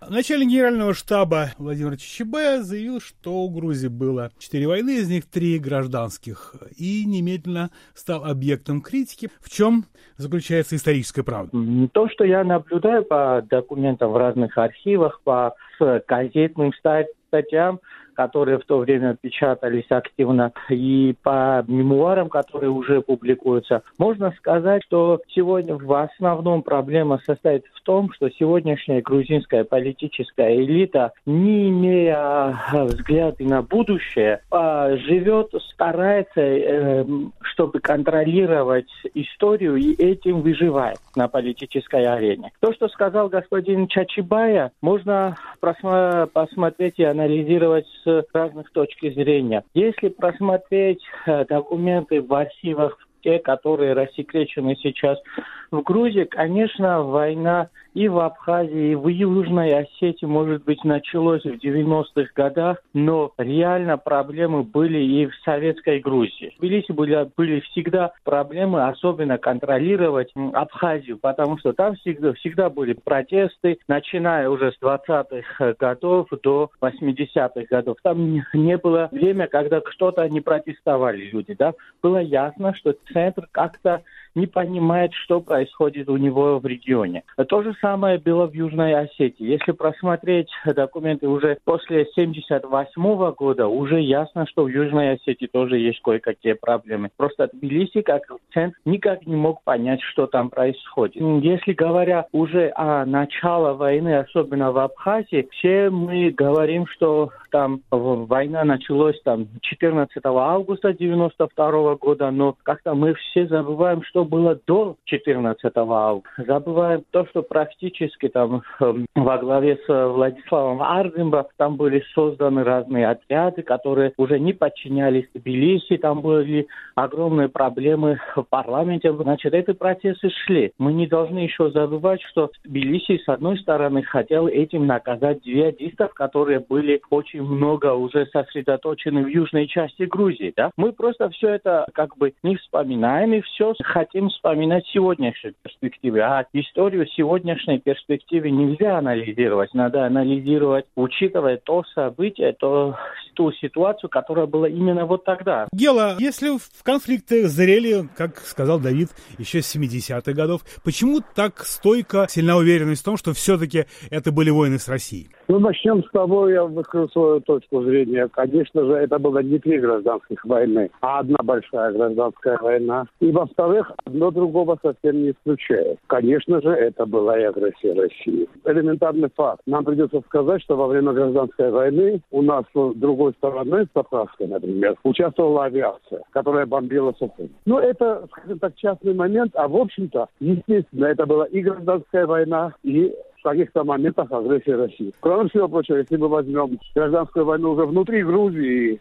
Начальник генерального штаба Владимир Чичибая заявил, что у Грузии было 4 войны, из них 3 гражданских, и немедленно стал объектом критики. В чем заключается историческая правда? То, что я наблюдаю по документам в разных архивах, по газетным статьям, которые в то время печатались активно, и по мемуарам, которые уже публикуются, можно сказать, что сегодня в основном проблема состоит в том, что сегодняшняя грузинская политическая элита, не имея взгляда на будущее, живет, старается, чтобы контролировать историю, и этим выживает на политической арене. То, что сказал господин Чичибая, можно посмотреть и анализировать с разных точек зрения. Если просмотреть документы в архивах, те, которые рассекречены сейчас в Грузии, конечно, война и в Абхазии, и в Южной Осетии, может быть, началась в 90-х годах, но реально проблемы были и в советской Грузии. В Тбилиси были всегда проблемы, особенно контролировать Абхазию, потому что там всегда были протесты, начиная уже с 20-х годов до 80-х годов. Там не было время, когда кто-то не протестовали люди, да. Было ясно, что центр как-то не понимает, что происходит у него в регионе. То же самое было в Южной Осетии. Если просмотреть документы уже после 1978 года, уже ясно, что в Южной Осетии тоже есть кое-какие проблемы. Просто Тбилиси, как центр, никак не мог понять, что там происходит. Если говоря уже о начале войны, особенно в Абхазии, все мы говорим, что там война началась 14 августа 1992 года, но как-то мы все забываем, что было до 14 августа. Забываем то, что практически во главе с Владиславом Ардембо там были созданы разные отряды, которые уже не подчинялись Тбилиси, там были огромные проблемы в парламенте. Значит, эти процессы шли. Мы не должны еще забывать, что Тбилиси, с одной стороны, хотел этим наказать джихадистов, которые были очень много уже сосредоточены в южной части Грузии. Да? Мы просто все это не вспоминаем и все хотим вспоминать сегодняшней перспективе. А историю сегодняшней перспективы нельзя анализировать. Надо анализировать, учитывая то событие, ту ситуацию, которая была именно вот тогда. Гела, если в конфликты зрели, как сказал Давид, еще с 70-х годов, почему так стойко, сильна уверенность в том, что все-таки это были войны с Россией? Начнем с того, я выскажу свою точку зрения. Конечно же, это было не 3 гражданских войны, а одна большая гражданская война. И, во-вторых, одно другого совсем не исключает. Конечно же, это была и агрессия России. Элементарный факт. Нам придется сказать, что во время гражданской войны у нас с другой стороны, с Абхазской, например, участвовала авиация, которая бомбила Сухум. Это, скажем так, частный момент, а в общем-то, естественно, это была и гражданская война, и в каких-то моментах агрессия России. Кроме всего прочего, если мы возьмем гражданскую войну уже внутри Грузии,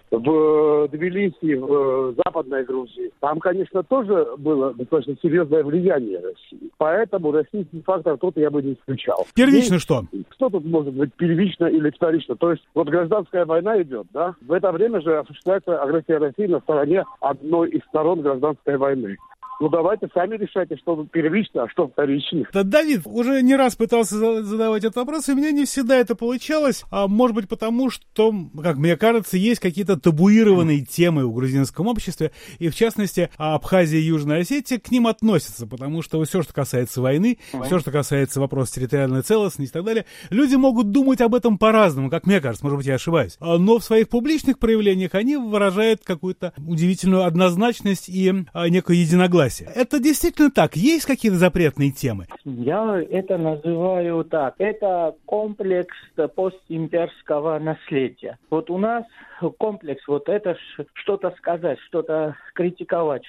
в Тбилиси, в Западной Грузии, там, конечно, тоже было достаточно серьезное влияние России. Поэтому российский фактор тут я бы не исключал. Первично что? Что тут может быть первично или вторично? То есть гражданская война идет, да? В это время же осуществляется агрессия России на стороне одной из сторон гражданской войны. Давайте сами решайте, что первично, а что вторично. Давид уже не раз пытался задавать этот вопрос, и у меня не всегда это получалось. Может быть потому, что, как мне кажется, есть какие-то табуированные темы в грузинском обществе, и в частности Абхазия и Южная Осетия к ним относятся, потому что все, что касается войны, все, что касается вопроса территориальной целостности и так далее, люди могут думать об этом по-разному, как мне кажется, может быть, я ошибаюсь. Но в своих публичных проявлениях они выражают какую-то удивительную однозначность и некое единогласие. Это действительно так? Есть какие-то запретные темы? Я это называю так. Это комплекс постимперского наследия. Вот у нас комплекс, это что-то сказать, что-то критиковать,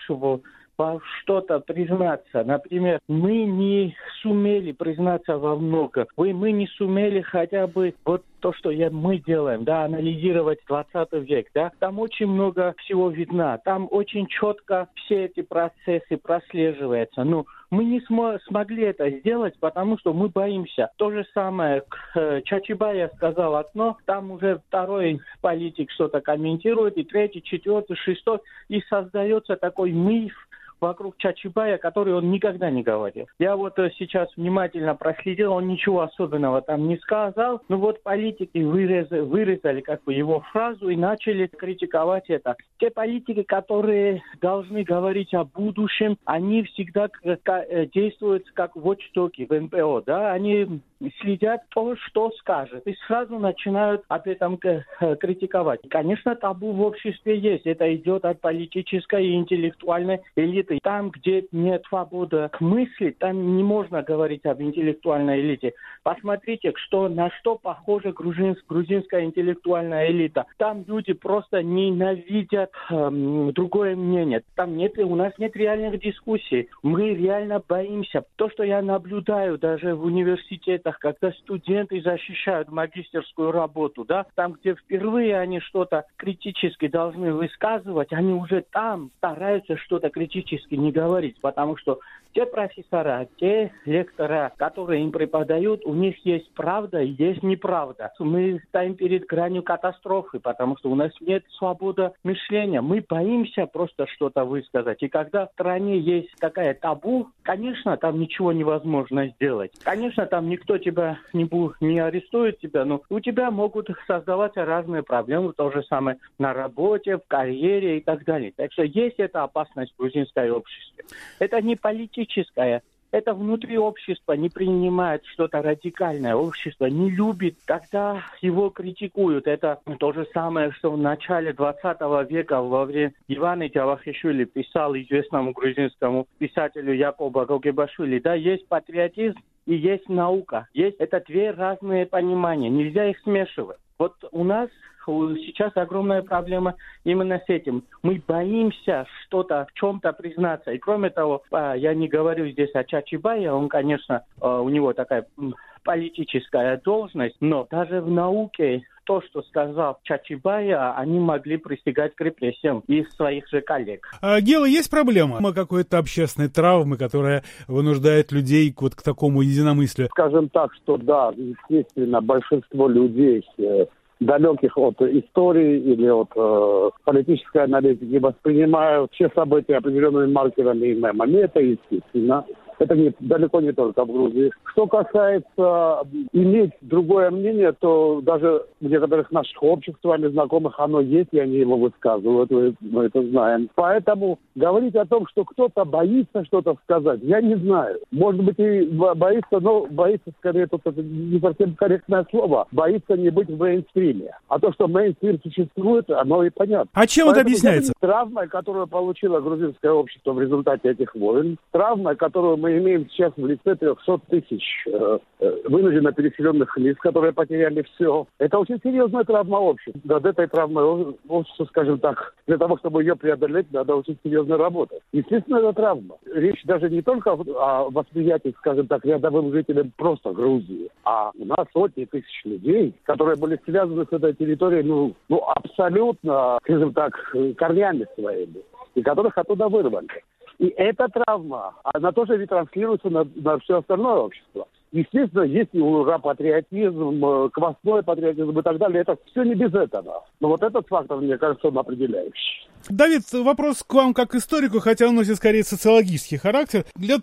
что-то признаться. Например, мы не сумели признаться во многом. Мы не сумели хотя бы то, что мы делаем, анализировать 20 век, там очень много всего видно, там очень четко все эти процессы прослеживаются. Мы не смогли это сделать, потому что мы боимся. То же самое, Чичибая сказал одно, там уже второй политик что-то комментирует, и третий, четвертый, шестой, и создается такой миф вокруг Чачибая, который он никогда не говорил. Я вот сейчас внимательно проследил, он ничего особенного там не сказал, но вот политики вырезали как бы его фразу и начали критиковать это. Те политики, которые должны говорить о будущем, они всегда действуют как watchdoги в НПО, да, они следят то, что скажет, и сразу начинают об этом критиковать. Конечно, табу в обществе есть, это идет от политической и интеллектуальной элиты. Там, где нет свободы мысли, там не можно говорить об интеллектуальной элите. Посмотрите, на что похожа грузинская интеллектуальная элита. Там люди просто ненавидят другое мнение. У нас нет реальных дискуссий. Мы реально боимся. То, что я наблюдаю даже в университетах, когда студенты защищают магистерскую работу, да, там, где впервые они что-то критически должны высказывать, они уже там стараются что-то критически не говорить, потому что те профессора, те лектора, которые им преподают, у них есть правда и есть неправда. Мы стоим перед гранью катастрофы, потому что у нас нет свободы мышления. Мы боимся просто что-то высказать. И когда в стране есть такая табу, конечно, там ничего невозможно сделать. Конечно, там никто тебя не арестует тебя, но у тебя могут создаваться разные проблемы, то же самое на работе, в карьере и так далее. Так что есть эта опасность в грузинском обществе. Это не политическая. Это внутри общества не принимает что-то радикальное. Общество не любит, когда его критикуют. Это то же самое, что в начале 20 века во время Ивана Джавахишвили писал известному грузинскому писателю Якоба Рогебашвили. Да, есть патриотизм и есть наука. Это две разные понимания. Нельзя их смешивать. Вот у нас сейчас огромная проблема именно с этим. Мы боимся что-то, в чем-то признаться. И кроме того, я не говорю здесь о Чачибае, он, конечно, у него такая политическая должность, но даже в науке то, что сказал Чачибая, они могли присягать к репрессиям из своих же коллег. Гела, есть проблема какой-то общественной травмы, которая вынуждает людей вот к такому единомыслию? Скажем так, что да, естественно, большинство людей, далеких от истории или от политической аналитики, воспринимают все события определенными маркерами и мемами. Это естественно. Это далеко не только в Грузии. Что касается иметь другое мнение, то даже в некоторых наших обществах, с вами знакомых, оно есть, и они его высказывают, мы это знаем. Поэтому говорить о том, что кто-то боится что-то сказать, я не знаю. Может быть, и боится, но боится, скорее, тут это не совсем корректное слово. Боится не быть в мейнстриме. А то, что мейнстрим существует, оно и понятно. А чем это объясняется? Травма, которую получило грузинское общество в результате этих войн, травма, которую мы имеем сейчас в лице 300 тысяч вынужденно переселенных лиц, которые потеряли все. Это очень серьезная травма общества. Над этой травмой общества, скажем так, для того, чтобы ее преодолеть, надо очень серьезно работать. Естественно, это травма. Речь даже не только о восприятии, скажем так, рядовым жителям просто Грузии, а у нас сотни тысяч людей, которые были связаны с этой территорией, абсолютно, скажем так, корнями своими, и которых оттуда вырвали. И эта травма, она тоже ретранслируется на все остальное общество. Естественно, есть и ура-патриотизм, квасной патриотизм и так далее. Это все не без этого. Но вот этот фактор, мне кажется, он определяющий. Давид, вопрос к вам как историку, хотя он носит скорее социологический характер. Лет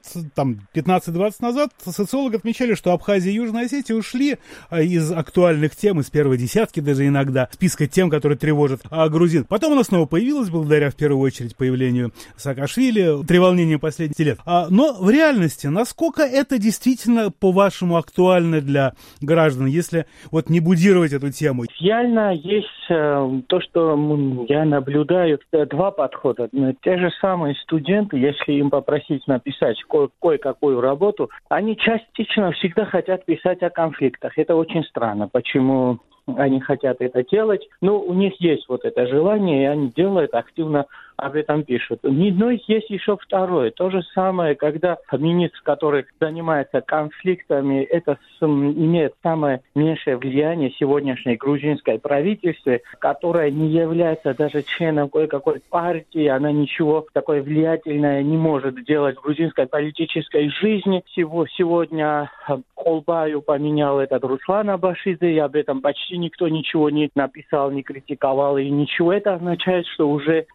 15-20 назад социологи отмечали, что Абхазия и Южная Осетия ушли из актуальных тем, из первой десятки даже иногда, списка тем, которые тревожат грузин. Потом она снова появилась, благодаря в первую очередь появлению Саакашвили, треволнением последних лет. Но в реальности, насколько это действительно, по-вашему, актуально для граждан, если вот не будировать эту тему? Реально есть то, что я наблюдаю, два подхода. Те же самые студенты, если им попросить написать кое-какую работу, они частично всегда хотят писать о конфликтах. Это очень странно. Почему они хотят это делать? Но у них есть вот это желание, и они делают, активно об этом пишут. Но есть еще второе. То же самое, когда министр, который занимается конфликтами, это имеет самое меньшее влияние сегодняшней грузинской правительстве, которая не является даже членом кое-какой партии, она ничего такое влиятельное не может делать в грузинской политической жизни. Сегодня Колбаю поменял этот Руслан Абашидзе, и об этом почти никто ничего не написал, не критиковал, и ничего. Это означает, что уже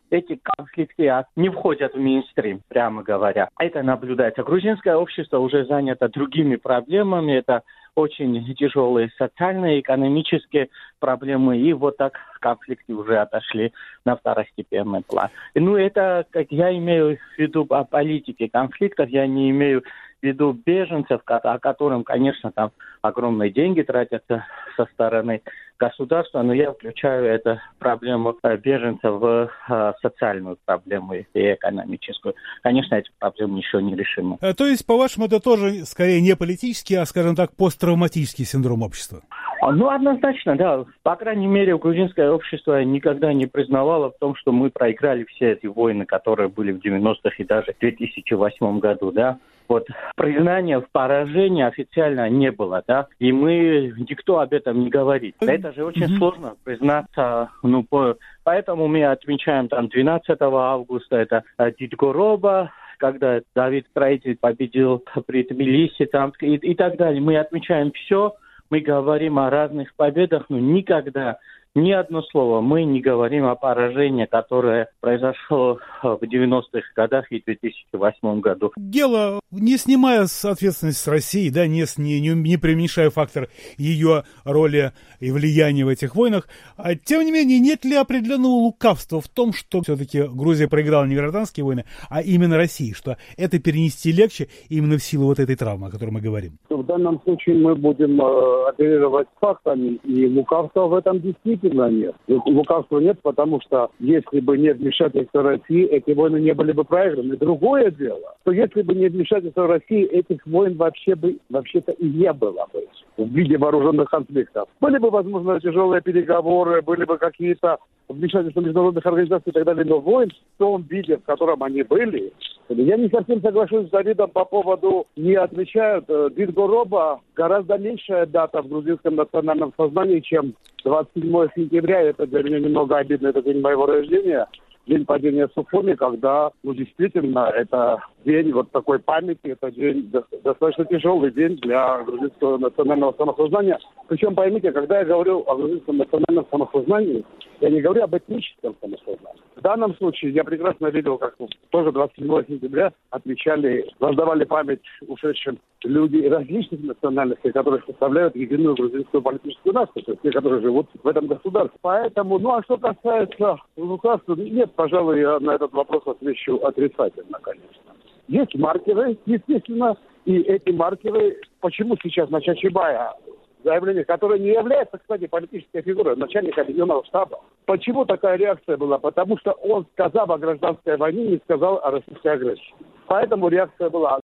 эти конфликты не входят в мейнстрим, прямо говоря. Это наблюдается. Грузинское общество уже занято другими проблемами. Это очень тяжелые социальные, экономические проблемы. И вот так конфликты уже отошли на второстепенный план. Ну, это, как я имею в виду о политике конфликтов, я не имею в виду беженцев, о котором, конечно, там огромные деньги тратятся со стороны государства, но я включаю эту проблему беженцев в социальную проблему и экономическую. Конечно, эти проблемы еще не решимы. То есть, по-вашему, это тоже скорее не политический, а, скажем так, посттравматический синдром общества? Ну, однозначно, да. По крайней мере, грузинское общество никогда не признавало в том, что мы проиграли все эти войны, которые были в 90-х и даже в 2008 году, да. Вот признания в поражении официально не было, да, и никто об этом не говорит. Это же очень сложно признаться, поэтому мы отмечаем там 12 августа, это Дидгороба, когда Давид Строитель победил при Тбилиси там, и так далее. Мы отмечаем все, мы говорим о разных победах, но никогда ни одно слово мы не говорим о поражении, которое произошло в 90-х годах и 2008 году. Дело, не снимая ответственность с России, да, не преуменьшая фактор ее роли и влияния в этих войнах, тем не менее, нет ли определенного лукавства в том, что все-таки Грузия проиграла не гражданские войны, а именно России, что это перенести легче именно в силу вот этой травмы, о которой мы говорим? В данном случае мы будем оперировать фактами, и лукавства в этом действительно нет. Лукавства нет, потому что если бы не вмешательство России, эти войны не были бы проиграны. Другое дело, что если бы не вмешательство России, этих войн вообще-то и не было бы в виде вооруженных конфликтов. Были бы, возможно, тяжелые переговоры, были бы какие-то вмешательства международных организаций и так далее, но войн в том виде, в котором они были, я не совсем соглашусь с Давидом по поводу, не отвечают. Дидгороба гораздо меньшая дата в грузинском национальном сознании, чем 27 сентября. Это для меня немного обидно, это день моего рождения, день падения Сухуми, когда, действительно, это день вот такой памяти, это день, достаточно тяжелый день для грузинского национального самосознания. Причем, поймите, когда я говорю о грузинском национальном самосознании, я не говорю об этническом самосознании. В данном случае я прекрасно видел, как тоже 27 сентября воздавали память ушедшим люди различных национальностей, которые составляют единую грузинскую политическую нацию, то есть те, которые живут в этом государстве. Поэтому, а что касается лукавства, нет, пожалуй, я на этот вопрос отвечу отрицательно, конечно. Есть маркеры, естественно, и эти маркеры, почему сейчас на Чачибая заявление, которое не является, кстати, политической фигурой, начальника объединенного штаба. Почему такая реакция была? Потому что он, сказав о гражданской войне, не сказал о российской агрессии. Поэтому реакция была.